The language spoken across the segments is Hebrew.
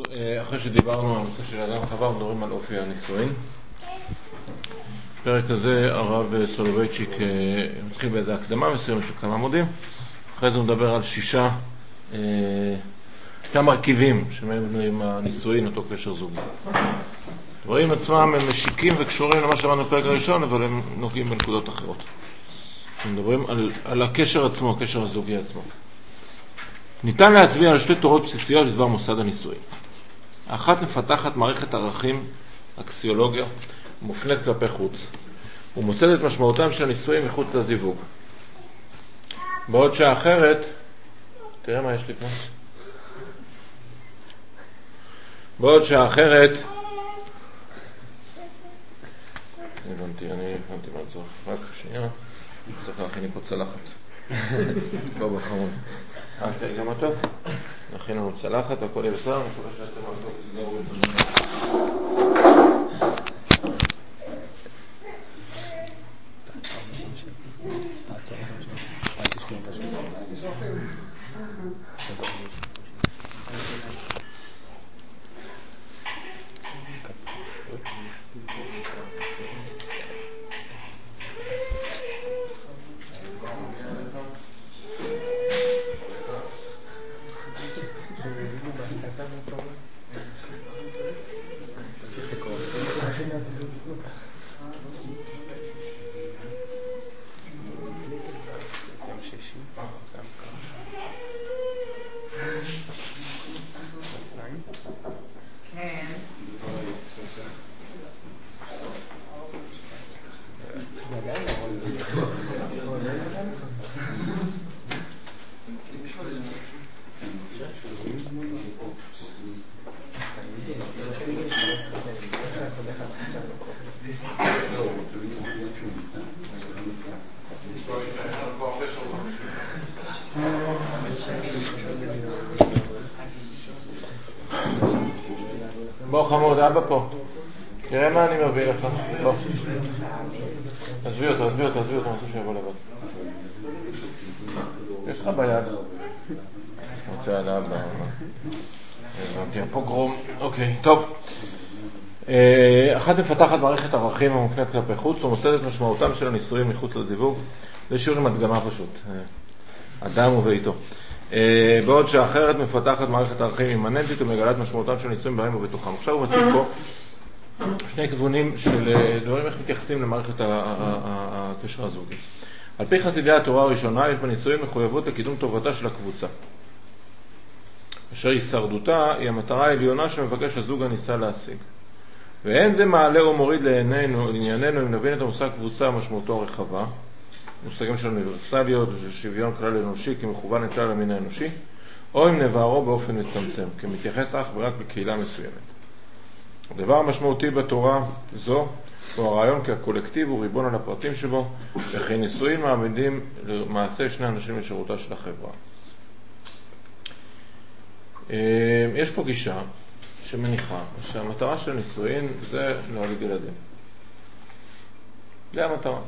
אחרי שדיברנו על הנושא של אדם חווה, מדברים על אופי הנישואין. בפרק הזה הרב סולובייצ'יק מתחיל באיזה הקדמה מסוים של כמה עמודים. אחרי זה הוא מדבר על שישה מרכיבים שמהם בנויים הנישואין, אותו קשר זוגי. דברים עצמם הם משיקים וקשורים למה שאמרנו בפרק הראשון, אבל הם נוגעים בנקודות אחרות. אנחנו מדברים על הקשר עצמו, הקשר הזוגי עצמו. ניתן להצביע על שתי תורות בסיסיות לדבר מוסד הנישואין. האחת מפתחת מערכת ערכים, אקסיולוגיה, מופנית כלפי חוץ, ומוצאת את משמעותם של הנישואין מחוץ לזיווג. בעוד שהאחרת, תראה מה יש לי פה. בעוד שהאחרת, אני הבנתי מה צריך, רק שנייה, צריך להכין לי פה צלחת. לא בחמוד. תראה גם אותו, נכין לנו צלחת, הכל יהיה בסדר, אני מקווה שאתם אותו, תסגרו את זה. בוא חמוד, אבא פה. תראה מה אני מביא לך. בוא. עזבי אותו, אני רוצה שיבוא לבד. יש לך ביד. אני רוצה על אבא. הבנתי, הפוגרום. אוקיי, טוב. אחת מפתחת מערכת ערכים המופנית כלפי חוץ, ומוצאת את משמעותם של הנישואים מחוץ לזיווג. זה שיעור עם הדגמה פשוט. אדם וביתו. בעוד שהאחרת מפתחת מערכת ערכים אימננטית ומגלת משמעותם של נישואים בהם ובתוכם. עכשיו הוא מציג פה שני כיוונים של דברים איך מתייחסים למערכת הקשר הזוגי. על פי חסידי התורה הראשונה יש בנישואים מחויבות לקידום טובתה של הקבוצה, אשר הישרדותה היא המטרה העליונה שמבקש הזוג הנישא להשיג. ואין זה מעלה או מוריד לענייננו אם נבין את המושג קבוצה משמעותו הרחבה, מושגים של אוניברסליות ושל שוויון כלל אנושי כמכוון את כלל המין האנושי, או אם נבערו באופן מצמצם, כמתייחס אך ורק בקהילה מסוימת. הדבר המשמעותי בתורה זו הוא הרעיון כי הקולקטיב הוא ריבון על הפרטים שבו, וכי נישואים מעמידים למעשה שני אנשים לשירותה של החברה. יש פה גישה שמניחה שהמטרה של נישואים זה להוליד ילדים. זה המטרה.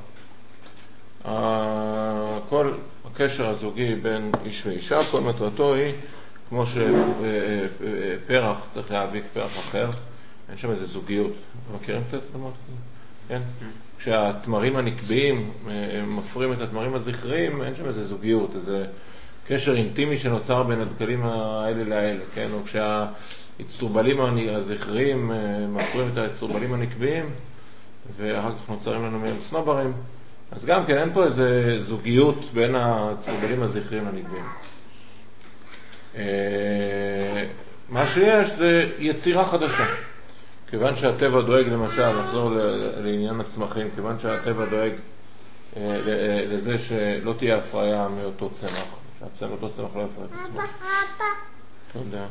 כל הקשר הזוגי בין איש ואישה, כל מטרתו היא, כמו שפרח צריך להאביק פרח אחר, אין שם איזה זוגיות. מכירים קצת? כן? כשהתמרים הנקביים מפרים את התמרים הזכריים, אין שם איזה זוגיות, איזה קשר אינטימי שנוצר בין הדקלים האלה לאלה, כן? או כשהאצטרובלים הזכריים מפרים את האצטרובלים הנקביים, ואחר כך נוצרים לנו מהם צנוברים, אז גם כן אין פה איזה זוגיות בין הצרבלים הזכריים לנקביים. מה שיש זה יצירה חדשה. כיוון שהטבע דואג למשל, נחזור לעניין הצמחים, כיוון שהטבע דואג לזה שלא תהיה הפריה מאותו צמח, שאותו צמח לא יפרע את עצמו. תודה.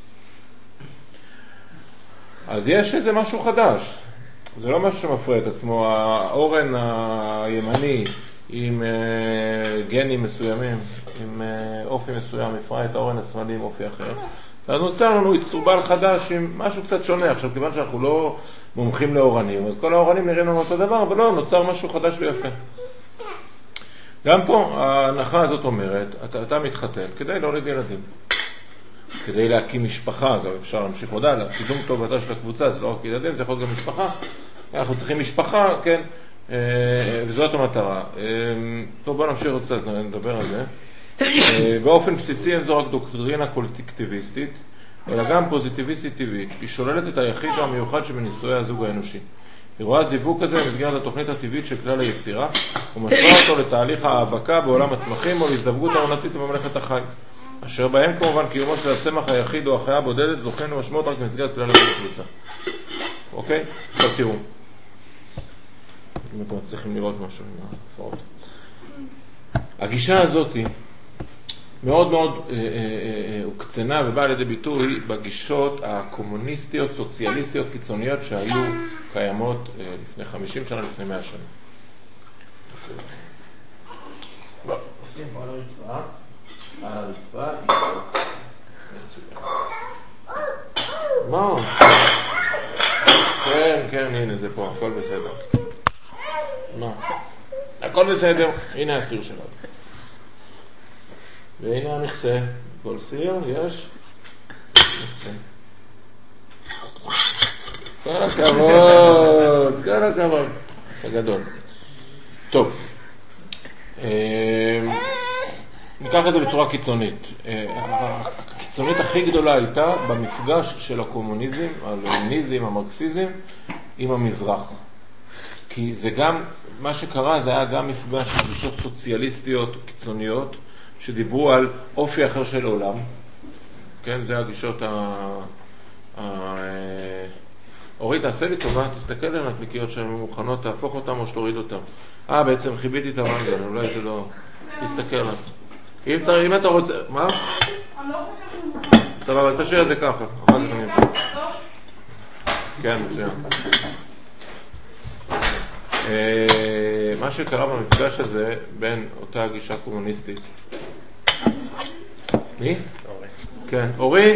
אז יש איזה משהו חדש. זה לא משהו שמפריע את עצמו. האורן הימני עם גנים מסוימים, עם אופי מסוים, מפריע את האורן השמאלי עם אופי אחר. אז נוצר לנו אצטרובל חדש עם משהו קצת שונה. עכשיו, כיוון שאנחנו לא מומחים לאורנים, אז כל האורנים נראים לנו אותו דבר, אבל לא, נוצר משהו חדש ויפה. גם פה ההנחה הזאת אומרת, אתה מתחתן כדי להוליד ילדים. כדי להקים משפחה, גם אפשר להמשיך עוד הלאה, קידום טובתה של הקבוצה, זה לא רק ילדים, זה יכול להיות גם משפחה, אנחנו צריכים משפחה, כן, וזאת המטרה. טוב, בוא נמשיך עוד קצת, נדבר על זה. באופן בסיסי אין זו רק דוקטרינה קולקטיביסטית, אלא גם פוזיטיביסטית טבעית. היא שוללת את היחיד המיוחד שבנישואי הזוג האנושי. היא רואה זיווג כזה במסגרת התוכנית הטבעית של כלל היצירה, ומשווה אותו לתהליך ההאבקה בעולם הצמחים או להזדווגות העונתית בממלכת החי, אשר בהם כמובן קיומו של הצמח היחיד או החיה הבודדת זוכים למשמעות רק במסגרת כלל הקבוצה. אוקיי? עכשיו תראו. אם אתם צריכים לראות משהו עם ההפרעות. הגישה הזאת היא מאוד מאוד הוקצנה ובאה לידי ביטוי בגישות הקומוניסטיות, סוציאליסטיות קיצוניות שהיו קיימות לפני 50 שנה, לפני 100 שנה. עושים פה על הרצפה. על הרצפה. מה? כן, הנה זה פה, הכל בסדר. מה? הכל בסדר, הנה הסיר שלנו. והנה המכסה, כל סיר יש מכסה. כל הכבוד, זה גדול. טוב, ניקח את זה בצורה קיצונית. הקיצונית הכי גדולה הייתה במפגש של הקומוניזם, הלאומיניזם, המרקסיזם, עם המזרח. כי זה גם, מה שקרה זה היה גם מפגש של גישות סוציאליסטיות קיצוניות, שדיברו על אופי אחר של עולם. כן, זה הגישות אורית, תעשה לי טובה, תסתכל על הנקניקיות שהן מוכנות, תהפוך אותן או שתוריד אותן. בעצם חיביתי את המנגל, אולי זה לא... תסתכל עליו. אם אתה רוצה... מה? אני לא חושבת... טוב, אבל תשאיר את זה ככה. אחר כך אני אתן. כן, מצוין. מה שקרה במפגש הזה בין אותה גישה קומוניסטית. מי? אורי. כן, אורי?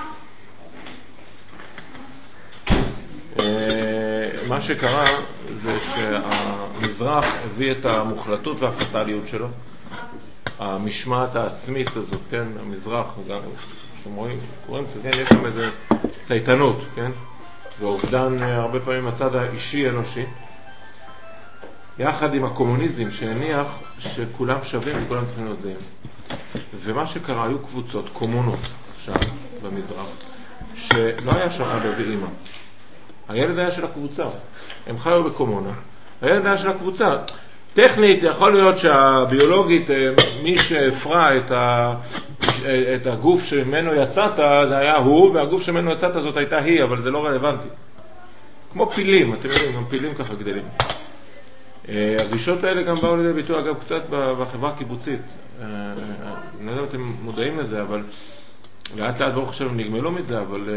מה שקרה זה שהמזרח הביא את המוחלטות והפטליות שלו, המשמעת העצמית הזאת, כן, המזרח, גם, קוראים קצת, כן, יש שם איזה צייתנות, כן, ואובדן הרבה פעמים הצד האישי אנושי, יחד עם הקומוניזם שהניח שכולם שווים וכולם צריכים להיות זהים. ומה שקרה, היו קבוצות, קומונות, שם, במזרח, שלא היה שם אבא ואמא. הילד היה של הקבוצה. הם חיו בקומונה. הילד היה של הקבוצה. טכנית, יכול להיות שהביולוגית, מי שהפרה את הגוף שממנו יצאת, זה היה הוא, והגוף שממנו יצאת זאת הייתה היא, אבל זה לא רלוונטי. כמו פילים, אתם יודעים, גם פילים ככה גדלים. הגישות האלה גם באו לידי ביטוי, אגב, קצת בחברה הקיבוצית. אני לא יודע אם אתם מודעים לזה, אבל לאט לאט ברוך השם נגמלו מזה, אבל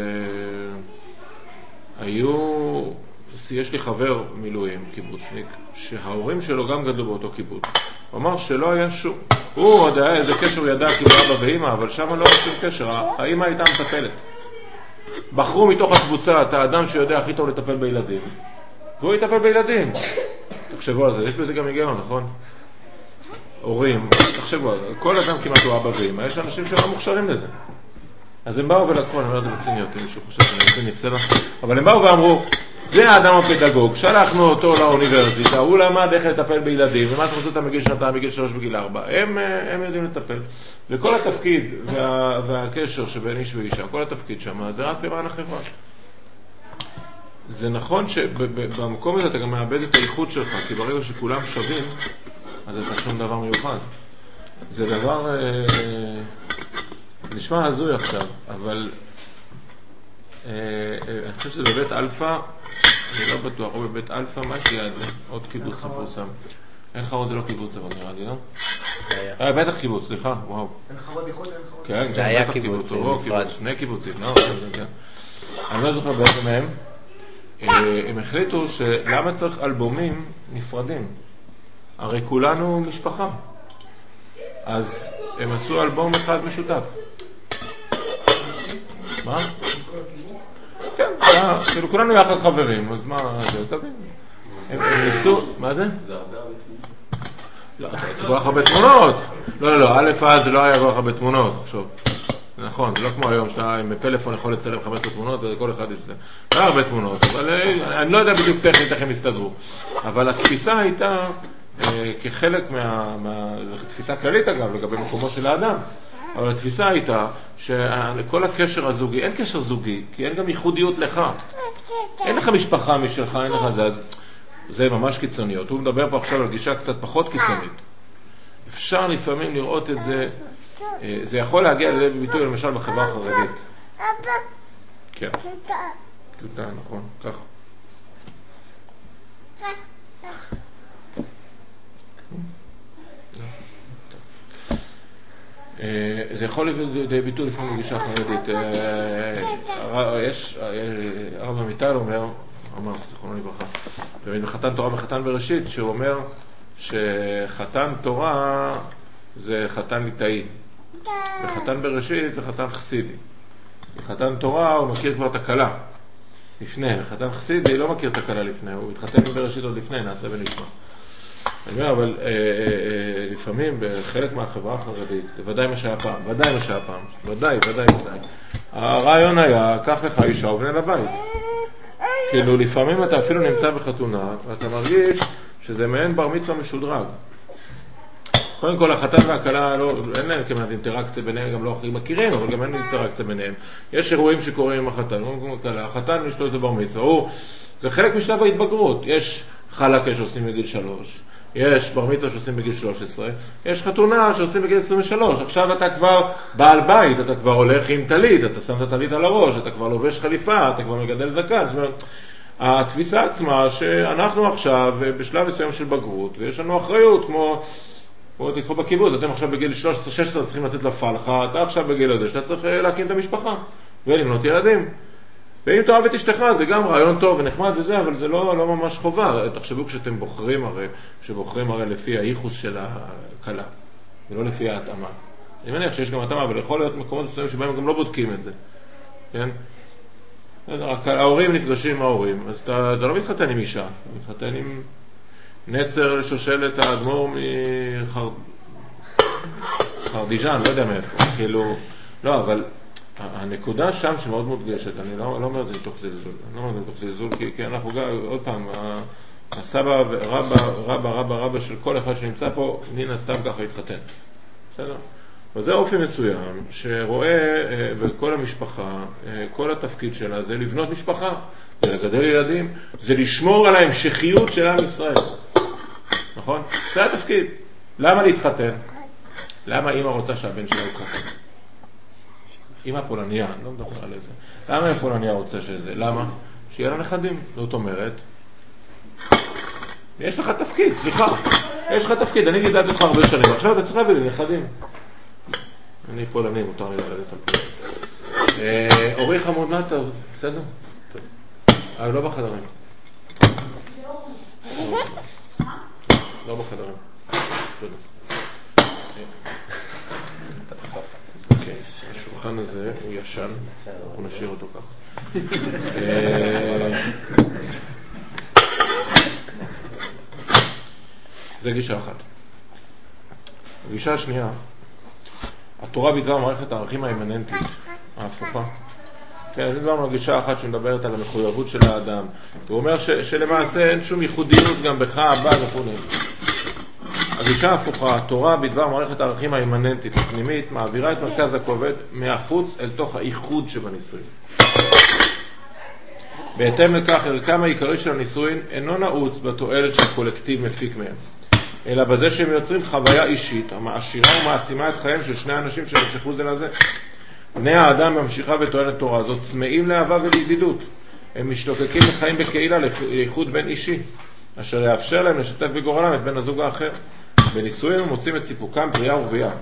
יש לי חבר מילואים, קיבוצניק, שההורים שלו גם גדלו באותו קיבוץ. הוא אמר שלא היה שום, הוא עוד היה איזה קשר, הוא ידע כאילו אבא ואמא, אבל שם לא היה שום קשר, האמא הייתה מטפלת. בחרו מתוך הקבוצה את האדם שיודע הכי טוב לטפל בילדים, והוא יטפל בילדים. תחשבו על זה, יש בזה גם היגיון, נכון? הורים, תחשבו, כל אדם כמעט הוא אבא ואמא, יש אנשים שלא מוכשרים לזה. אז הם באו ולקחו, אני אומר את זה בציניות, אם מישהו חושב שאני רציני, בסדר? אבל הם באו ואמרו, זה האדם הפדגוג, שלחנו אותו לאוניברסיטה, הוא למד איך לטפל בילדים, ומה אתה חושב אותם בגיל שנתיים, בגיל 3, בגיל 4, הם יודעים לטפל. וכל התפקיד והקשר שבין איש ואישה, כל התפקיד שם, זה רק למען החברה. זה נכון שבמקום הזה אתה גם מאבד את האיכות שלך, כי ברגע שכולם שווים, אז אתה שום דבר מיוחד. זה דבר... נשמע הזוי עכשיו, אבל אני חושב שזה בבית אלפא, אני לא בטוח, או בבית אלפא, מה יש ליד זה? עוד קיבוץ מפורסם. אין חרוד זה לא קיבוץ, אבל נראה לי, לא? בטח קיבוץ, סליחה, וואו. אין חרוד איחוד, אין חרוד. כן, זה היה קיבוץ, שני קיבוצים, לא? אני לא זוכר באיזה מהם. הם החליטו שלמה צריך אלבומים נפרדים? הרי כולנו משפחה. אז הם עשו אלבום אחד משותף. מה? כן, כאילו כולנו יחד חברים, אז מה זה? תבין. הם ניסו, מה זה? זה הרבה לא, זה כל כך הרבה תמונות. לא, א' אז זה לא היה כל כך הרבה תמונות, עכשיו. נכון, זה לא כמו היום שאתה עם פלאפון יכול לצלם 15 תמונות וכל אחד יש זה. לא הרבה תמונות, אבל אני לא יודע בדיוק טכנית איך הם הסתדרו. אבל התפיסה הייתה כחלק זו תפיסה כללית אגב לגבי מקומו של האדם. אבל התפיסה הייתה שכל הקשר הזוגי, אין קשר זוגי, כי אין גם ייחודיות לך. אין לך משפחה משלך, אין לך זה, אז זה ממש קיצוניות. הוא מדבר פה עכשיו על גישה קצת פחות קיצונית. אפשר לפעמים לראות את זה, זה יכול להגיע לזה בביטוי למשל בחברה החרדית. כן. תודה, נכון, ככה. זה יכול להיות ביטוי לפעמים בגישה חרדית. יש, הרב עמיטל אומר, זכרונו לברכה, בחתן תורה וחתן בראשית, שהוא אומר שחתן תורה זה חתן ליטאי, וחתן בראשית זה חתן חסידי. בחתן תורה הוא מכיר כבר את הקלה לפני, וחתן חסידי לא מכיר את הקלה לפני, הוא מתחתן בראשית עוד לפני, נעשה ונשמע. אני אומר, אבל לפעמים בחלק מהחברה החרדית, זה ודאי מה שהיה פעם, ודאי. הרעיון היה, קח לך אישה ובנה לבית. כאילו לפעמים אתה אפילו נמצא בחתונה, ואתה מרגיש שזה מעין בר מצווה משודרג. קודם כל החתן והכלה אין להם כמעט אינטראקציה ביניהם, גם לא הכי מכירים, אבל גם אין אינטראקציה ביניהם. יש אירועים שקורים עם החתן, החתן יש לו את הבר מצווה, זה חלק משלב ההתבגרות. יש חלקה שעושים בגיל 3, יש בר מצווה שעושים בגיל 13, יש חתונה שעושים בגיל 23. עכשיו אתה כבר בעל בית, אתה כבר הולך עם טלית, אתה שם את הטלית על הראש, אתה כבר לובש חליפה, אתה כבר מגדל זקן. זאת אומרת, התפיסה עצמה שאנחנו עכשיו בשלב מסוים של בגרות, ויש לנו אחריות כמו תקחו בקיבוץ, אתם עכשיו בגיל 13-16 צריכים לצאת לפלחה, אתה עכשיו בגיל הזה שאתה צריך להקים את המשפחה ולמנות ילדים. ואם תאהב את אשתך זה גם רעיון טוב ונחמד וזה, אבל זה לא ממש חובה. תחשבו כשאתם בוחרים הרי לפי הייחוס של הכלה, ולא לפי ההתאמה. אני מניח שיש גם התאמה, אבל יכול להיות מקומות מסוימים שבהם גם לא בודקים את זה. כן? ההורים נפגשים עם ההורים, אז אתה לא מתחתן עם אישה, אתה מתחתן עם נצר שושלת האדמו"ר מחרדיז'אן, לא יודע מאיפה. כאילו, לא, אבל הנקודה שם שמאוד מודגשת, אני לא אומר זה מתוך זלזול, כי אנחנו גם, עוד פעם, הסבא רבא של כל אחד שנמצא פה, מן הסתם ככה התחתן. בסדר? וזה אופי מסוים שרואה בכל המשפחה, כל התפקיד שלה זה לבנות משפחה, זה לגדל ילדים, זה לשמור על ההמשכיות של עם ישראל. נכון? זה התפקיד. למה להתחתן? למה אמא רוצה שהבן שלה יתחתן? אמא פולניה, אני לא מדבר על זה. למה הפולניה רוצה שזה? למה? שיהיה לה נכדים. זאת אומרת, יש לך תפקיד, סליחה. יש לך תפקיד, אני גידלתי אותך הרבה שנים. עכשיו אתה צריך להביא לי נכדים. אני פולני, מותר לי לרדת על פה. אורי חמוד, מה אתה? בסדר? אבל לא בחדרים. לא בחדרים. תודה. אוקיי, השולחן הזה הוא ישן, אנחנו נשאיר אותו ככה. זה גישה אחת. הגישה השנייה, התורה בדבר מערכת הערכים האימננטית, ההפוכה. כן, זה דבר גישה אחת שמדברת על המחויבות של האדם. הוא אומר שלמעשה אין שום ייחודיות גם בך הבא וכו'. הגישה ההפוכה, התורה בדבר מערכת הערכים האימננטית הפנימית, מעבירה את מרכז הכובד מהחוץ אל תוך האיחוד שבנישואין. בהתאם לכך, ערכם העיקרי של הנישואין אינו נעוץ בתועלת שהקולקטיב מפיק מהם, אלא בזה שהם יוצרים חוויה אישית המעשירה ומעצימה את חייהם של שני אנשים שנמשכו זה לזה. בני האדם ממשיכה וטוענת תורה זאת צמאים לאהבה ולידידות. הם משתוקקים לחיים בקהילה, לאיחוד בין אישי, אשר יאפשר להם לשתף בגורלם את בן הזוג האחר. בנישואים הם מוצאים את סיפוקם פרייה ורבייה.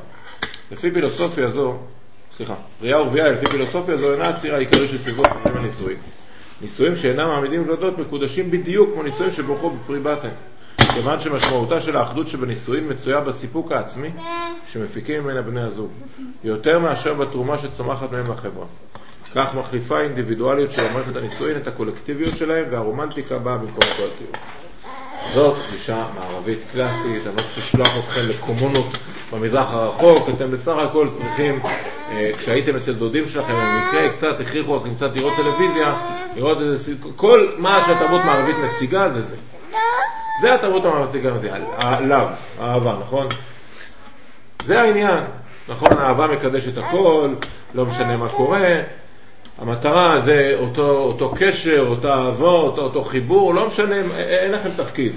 פרייה ורבייה לפי פילוסופיה זו אינה הציר העיקרי של סיבות פנים הנישואים. נישואים שאינם מעמידים ולדות מקודשים בדיוק כמו נישואים שבורכו בפרי בטן, כיוון שמשמעותה של האחדות שבנישואים מצויה בסיפוק העצמי שמפיקים ממנה בני הזוג, יותר מאשר בתרומה שצומחת מהם לחברה. כך מחליפה האינדיבידואליות של מערכת הנישואין את הקולקטיביות שלהם, והרומנטיקה באה במקום הקולקטיביות. זאת גישה מערבית קלאסית. אני לא צריך לשלוח אתכם לקומונות במזרח הרחוק, אתם בסך הכל צריכים כשהייתם אצל דודים שלכם, במקרה קצת הכריחו לכם קצת לראות טלוויזיה, לראות איזה, כל מה שהתרבות מערבית מציגה זה זה. זה התרבות המערבית מציגה, הלאו, האהבה, נכון? זה העניין, נכון? האהבה מקדשת הכל, לא משנה מה קורה, המטרה זה אותו קשר, אותה אהבה, אותו חיבור, לא משנה, אין לכם תפקיד.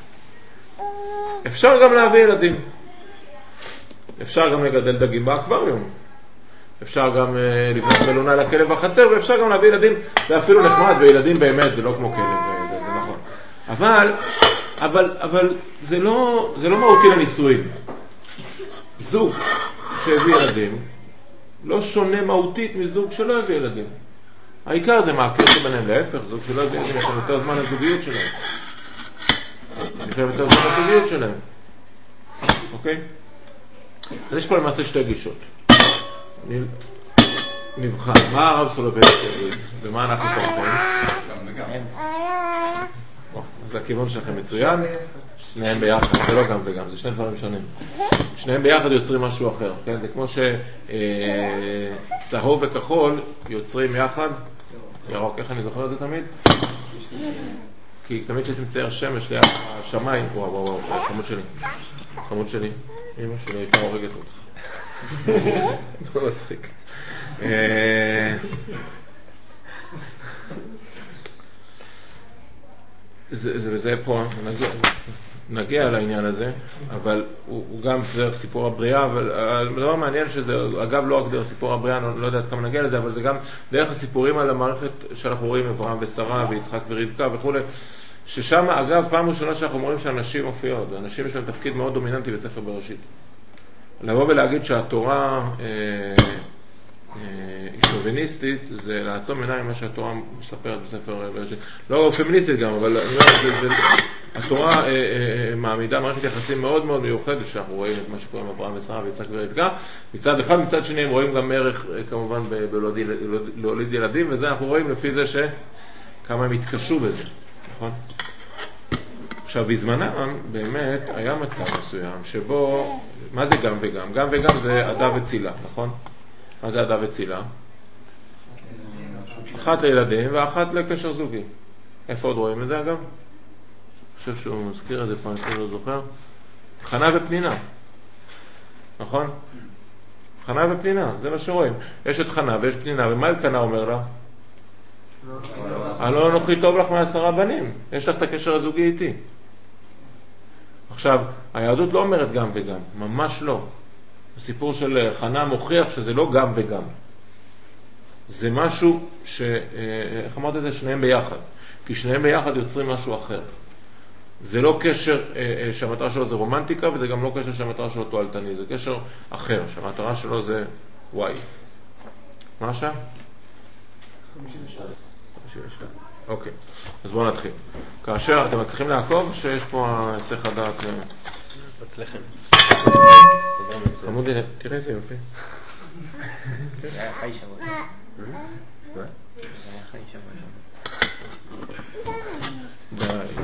אפשר גם להביא ילדים. אפשר גם לגדל דגים באקווריום. אפשר גם לבנות מלונה לכלב בחצר, ואפשר גם להביא ילדים, זה אפילו נחמד, וילדים באמת זה לא כמו כלב, זה נכון. אבל זה לא מהותי לנישואים. זוג שהביא ילדים, לא שונה מהותית מזוג שלא הביא ילדים. העיקר זה מה הקשר ביניהם, להפך, זוג שלא הביא ילדים, יש להם יותר זמן לזוגיות שלהם. אוקיי? אז יש פה למעשה שתי גישות. נבחן, מה הרב סולובייצ'יק יגיד, ומה אנחנו תומכים? אז הכיוון שלכם מצוין, שניהם ביחד, זה לא גם וגם, זה שני דברים שונים. שניהם ביחד יוצרים משהו אחר, כן? זה כמו שצהוב וכחול יוצרים יחד, ירוק, איך אני זוכר את זה תמיד? כי תמיד שאתה מצייר שמש ליד השמיים, וואו, חמוד שלי, אמא שלי הייתה הורגת אותך. לא מצחיק. וזה פה, נגיע לעניין הזה, אבל הוא גם דרך סיפור הבריאה, אבל הדבר מעניין שזה, אגב לא רק דרך סיפור הבריאה, אני לא יודעת כמה נגיע לזה, אבל זה גם דרך הסיפורים על המערכת שאנחנו רואים, אברהם ושרה ויצחק ורבקה וכו', ששם אגב פעם ראשונה שאנחנו רואים שאנשים מופיעות, אנשים יש להם תפקיד מאוד דומיננטי בספר בראשית. לבוא ולהגיד שהתורה שוביניסטית זה לעצום עיניים מה שהתורה מספרת בספר בראשית. לא פמיניסטית גם, אבל התורה מעמידה מערכת יחסים מאוד מאוד מיוחדת שאנחנו רואים את מה שקורה עם אברהם ושרה ויצחק ורבקה. מצד אחד, מצד שני הם רואים גם ערך כמובן להוליד ילדים, וזה אנחנו רואים לפי זה שכמה הם התקשו בזה, נכון? עכשיו, בזמנם באמת היה מצב מסוים שבו, מה זה גם וגם? גם וגם זה עדה וצילה, נכון? מה זה עדה וצילה? אחת לילדים ואחת לקשר זוגי. איפה עוד רואים את זה אגב? אני חושב שהוא מזכיר את זה פעם, אני לא זוכר. חנה ופנינה, נכון? חנה ופנינה, זה מה שרואים. יש את חנה ויש פנינה, ומה אלקנה אומר לה? הלא אנוכי טוב לך מ10 בנים, יש לך את הקשר הזוגי איתי. עכשיו, היהדות לא אומרת גם וגם, ממש לא. הסיפור של חנה מוכיח שזה לא גם וגם. זה משהו איך אמרת את זה? שניהם ביחד. כי שניהם ביחד יוצרים משהו אחר. זה לא קשר שהמטרה שלו זה רומנטיקה, וזה גם לא קשר שהמטרה שלו תועלתני. זה קשר אחר, שהמטרה שלו זה וואי. מה השעה? 52. אוקיי, אז בואו נתחיל. כאשר אתם מצליחים לעקוב שיש פה היסח הדעת מצליחים. חמודי, תראה איזה יופי. זה היה חי שבוע. זה היה חי שבוע. די.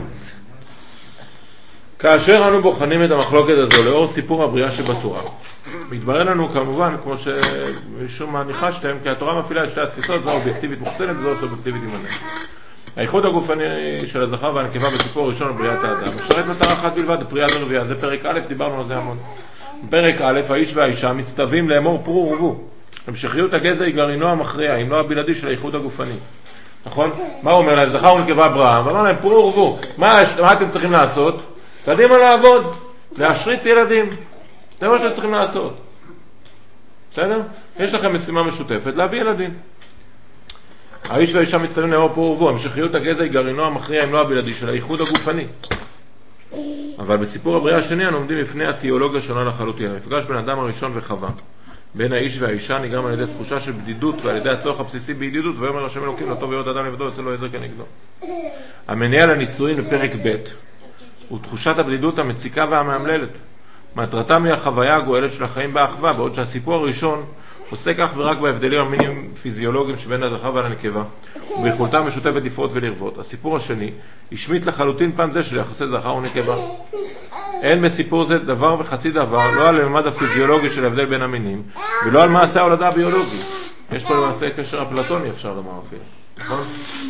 כאשר אנו בוחנים את המחלוקת הזו לאור סיפור הבריאה שבתורה, מתברר לנו כמובן, כמו שמשום מה ניחשתם, כי התורה מפעילה את שתי התפיסות, זו אובייקטיבית מוחצנת וזו סובייקטיבית אימננטית. הייחוד הגופני של הזכר והנקבה בסיפור הראשון על בריאת האדם משרת מטרה אחת בלבד, פריאה ורבייה. זה פרק א', דיברנו על זה המון. פרק א', האיש והאישה מצטווים לאמור פרו ורבו. המשכיות הגזע היא גרעינו המכריע, אם לא הבלעדי של הייחוד הגופני. נכון? מה הוא אומר להם? זכר ונקבה אברהם, ואמר להם פרו ורבו. מה אתם צריכים לעשות? קדימה לעבוד, להשריץ ילדים. זה מה שאתם צריכים לעשות. בסדר? יש לכם משימה משותפת, להביא ילדים. האיש והאישה מצטווים לאמור פרו ורבו, המשכיות הגזע היא גרעינו המכריע, אם לא הבלעדי של הייחוד הגופני. אבל בסיפור הבריאה השני אנו עומדים בפני התיאולוגיה שונה לחלוטין. המפגש בין אדם הראשון וחווה, בין האיש והאישה, נגרם על ידי תחושה של בדידות ועל ידי הצורך הבסיסי בידידות, ויאמר השם אלוקים לא טוב להיות אדם לבדו ועשה לו עזר כנגדו. המניע לנישואין בפרק ב' הוא תחושת הבדידות המציקה והמאמללת. מטרתם היא החוויה הגואלת של החיים באחווה, בעוד שהסיפור הראשון עוסק אך ורק בהבדלים המינים פיזיולוגיים שבין הזכר והנקבה, וביכולתם משותפת לפרוט ולרבות. הסיפור השני, השמיט לחלוטין פן זה של יחסי זכר ונקבה. אין בסיפור זה דבר וחצי דבר, לא על הממד הפיזיולוגי של ההבדל בין המינים, ולא על מעשה ההולדה הביולוגי. יש פה למעשה קשר אפלטוני, אפשר לומר אפילו, נכון?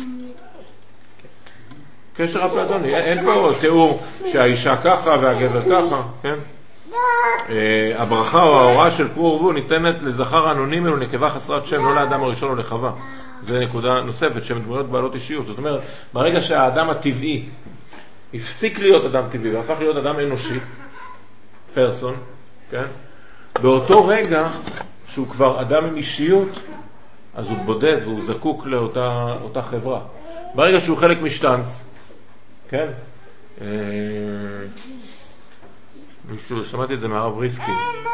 קשר אפלטוני, אין פה תיאור שהאישה ככה והגבר ככה, כן? הברכה או ההוראה של פרו ורבו ניתנת לזכר אנונימי ולנקבה חסרת שם, לא לאדם הראשון או לחווה. זו נקודה נוספת, שהן דמויות בעלות אישיות. זאת אומרת, ברגע שהאדם הטבעי הפסיק להיות אדם טבעי והפך להיות אדם אנושי, פרסון, כן? באותו רגע שהוא כבר אדם עם אישיות, אז הוא בודד והוא זקוק לאותה חברה. ברגע שהוא חלק משטנץ, כן? שמעתי את זה מהרב ריסקי,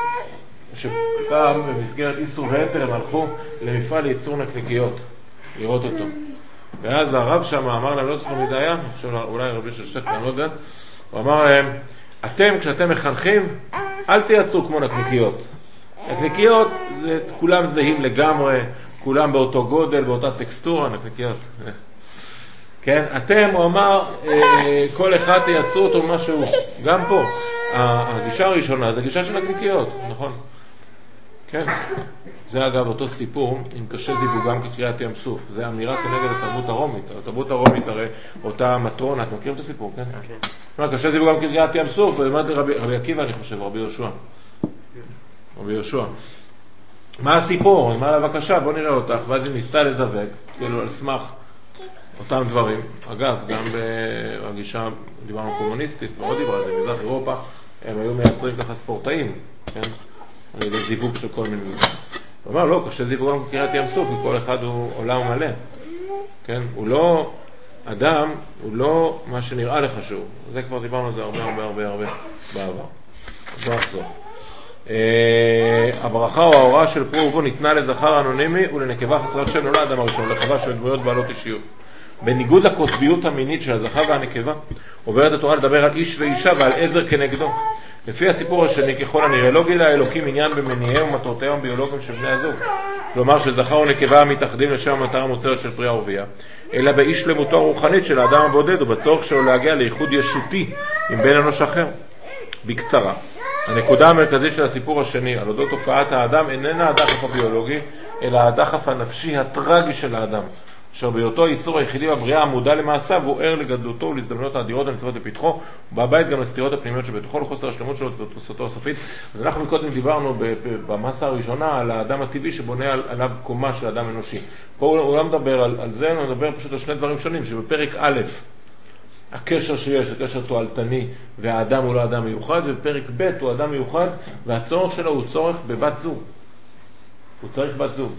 שפעם במסגרת איסור והתר הם הלכו למפעל לייצור נקניקיות לראות אותו, ואז הרב שם אמר להם, לא זוכר מי זה היה, אולי רבי של שטק, אני לא יודע, הוא אמר להם, אתם כשאתם מחנכים אל תייצרו כמו נקניקיות. נקניקיות זה כולם זהים לגמרי, כולם באותו גודל, באותה טקסטורה, נקניקיות, כן? אתם, הוא אמר, כל אחד תייצרו אותו משהו, גם פה הגישה הראשונה זה גישה של נקניקיות, נכון? כן. זה אגב אותו סיפור עם קשה זיווגם כקריאת ים סוף. זה אמירה כנגד התרבות הרומית. התרבות הרומית הרי אותה מטרונה, אתם מכירים את הסיפור, כן? כן. קשה זיווגם כקריאת ים סוף, ולמד רבי עקיבא אני חושב, רבי יהושע. רבי יהושע. מה הסיפור? מה הבקשה? בוא נראה אותך. ואז היא ניסתה לזווג, כאילו על סמך אותם דברים. אגב, גם בגישה, דיברנו קומוניסטית, מאוד דיברה על זה, מזרח אירופה, הם היו מייצרים ככה ספורטאים, כן? על ידי זיווג של כל מיני. הוא אמר, לא, קשה זיווג גם בקריאת ים סוף, כי כל אחד הוא עולם מלא. כן? הוא לא אדם, הוא לא מה שנראה לך שהוא. זה כבר דיברנו על זה הרבה בעבר. בוא נחזור. הברכה או ההוראה של פרו ורבו ניתנה לזכר אנונימי ולנקבה חסרת שם, לא לאדם הראשון, לחווה של דמויות בעלות אישיות. בניגוד לקוטביות המינית של הזכר והנקבה, עוברת התורה לדבר על איש ואישה ועל עזר כנגדו. לפי הסיפור השני, ככל הנראה, לא גילה האלוקים עניין במניעיהם ומטרותיהם הביולוגיים של בני הזוג. כלומר שזכר ונקבה מתאחדים לשם המטרה המוצרת של פרי ורבייה, אלא באיש שלמותו הרוחנית של האדם הבודד ובצורך שלו להגיע לייחוד ישותי עם בן אנוש אחר. בקצרה, הנקודה המרכזית של הסיפור השני על אודות תופעת האדם איננה הדחף הביולוגי, אלא הדחף הנפשי הטרגי של האדם, אשר בהיותו היצור היחידי בבריאה המודע למעשיו, הוא ער לגדלותו ולהזדמנויות האדירות הניצבות בפתחו, ובבית גם לסתירות הפנימיות שבתוכו, לחוסר השלמות שלו ותוצאתו הסופית. אז אנחנו מקודם דיברנו במסה הראשונה על האדם הטבעי שבונה עליו קומה של אדם אנושי. פה הוא לא מדבר על זה, הוא מדבר פשוט על שני דברים שונים, שבפרק א' הקשר שיש, הקשר תועלתני, והאדם הוא לא אדם מיוחד, ובפרק ב' הוא אדם מיוחד, והצורך שלו הוא צורך בבת זוג. הוא צריך בת זוג.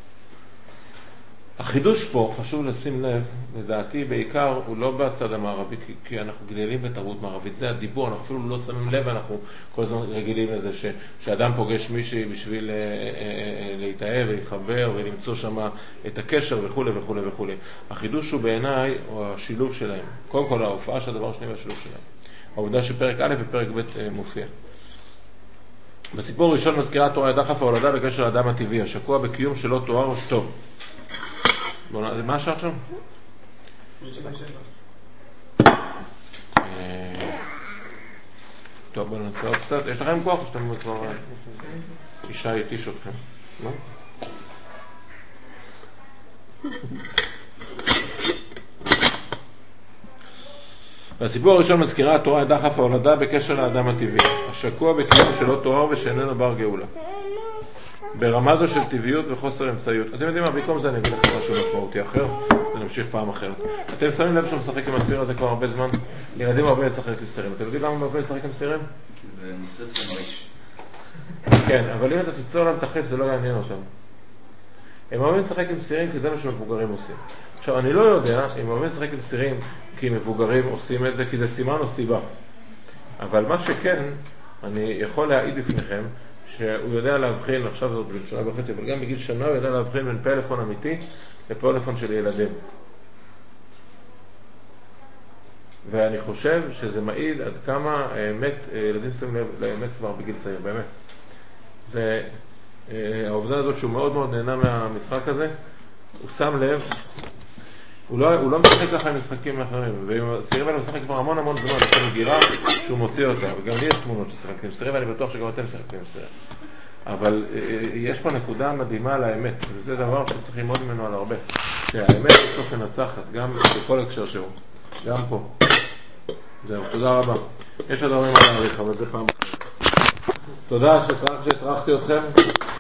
החידוש פה, חשוב לשים לב, לדעתי בעיקר הוא לא בצד המערבי, כי אנחנו גדלים בתרבות מערבית, זה הדיבור, אנחנו אפילו לא שמים לב, אנחנו כל הזמן רגילים לזה, שאדם פוגש מישהי בשביל להתאהב ולהתחבר ולמצוא שם את הקשר וכו' וכו' וכו'. החידוש הוא בעיניי, הוא השילוב שלהם. קודם כל ההופעה של הדבר השני והשילוב שלהם. העובדה שפרק א' ופרק ב' מופיע. בסיפור הראשון מזכירה התורה את דחף ההולדה בקשר לאדם הטבעי, השקוע בקיום שלא תואר או שטוב. מה השעה עכשיו? טוב, בואו ננסה עוד קצת. יש לכם כוח או שאתם כבר אישה יתיש אתכם? לא? והסיפור הראשון מזכירה התורה את דחף ההולדה בקשר לאדם הטבעי, השקוע בקיום שלא תואר ושאיננו בר גאולה. ברמה זו של טבעיות וחוסר אמצעיות. אתם יודעים מה, במקום זה אני אגיד לכם משהו משמעותי אחר, ונמשיך פעם אחרת. אתם שמים לב שהוא משחק עם הסיר הזה כבר הרבה זמן? ילדים הרבה לשחק עם סירים. אתם יודעים למה הם הרבה לשחק עם סירים? כי זה נוצץ למריש. כן, אבל אם אתה תיצור להם תחף זה לא יעניין אותם. הם אוהבים לשחק עם סירים כי זה מה שמבוגרים עושים. עכשיו, אני לא יודע אם אוהבים לשחק עם סירים כי מבוגרים עושים את זה, כי זה סימן או סיבה. אבל מה שכן, אני יכול להעיד בפניכם, שהוא יודע להבחין, עכשיו זאת בגיל 1.5 שנה, אבל גם בגיל שנה הוא יודע להבחין בין פלאפון אמיתי לפלאפון של ילדים. ואני חושב שזה מעיד עד כמה האמת, ילדים שמים לב לאמת כבר בגיל צעיר, באמת. זה העובדה הזאת שהוא מאוד מאוד נהנה מהמשחק הזה, הוא שם לב, הוא לא משחק ככה עם משחקים אחרים, וסיריבן הוא משחק כבר המון זמן, יש לנו גירה שהוא מוציא אותה, וגם לי יש תמונות ששחקתי עם סיריבן, אני בטוח שגם אתם שחקתם עם סיריבן. אבל יש פה נקודה מדהימה על האמת, וזה דבר שצריך ללמוד ממנו על הרבה. שהאמת בסוף מנצחת, גם בכל הקשר שהוא, גם פה. זהו, תודה רבה. יש עוד הרבה מה להעריך, אבל זה פעם. תודה שהטרחתי אתכם.